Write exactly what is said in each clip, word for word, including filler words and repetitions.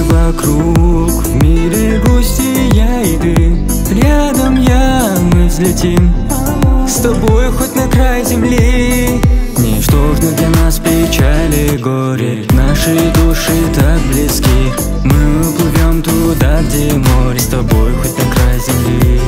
вокруг, в мире грусти я и ты. Рядом я, мы взлетим с тобой хоть на край земли. Ничто ж не для нас печали, горе. Наши души так близки. Мы уплывем туда, где море, с тобой хоть на край земли.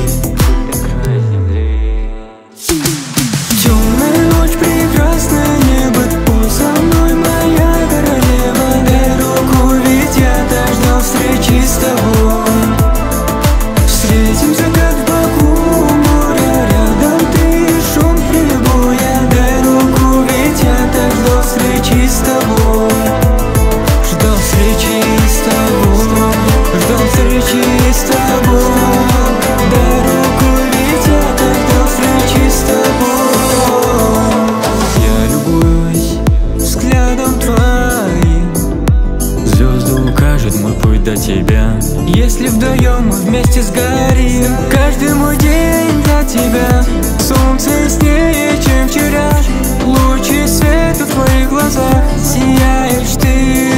Темная ночь, прекрасное небо, пой со мной, моя королева. Дай руку, ведь я так ждал встречи с тобой. Встретим закат в Баку, море рядом, ты и шум прибоя. Дай руку, ведь я так ждал встречи с тобой. Ждал встречи с тобой, ждал встречи с тобой. Дай руку, ведь я так ждал встречи с тобой. Я любуюсь взглядом твоим, звезды укажет мой путь до тебя. Если вдвоем мы вместе сгорим, каждый мой день для тебя. Солнце яснее, чем вчера, лучи света в твоих глазах. Сияешь ты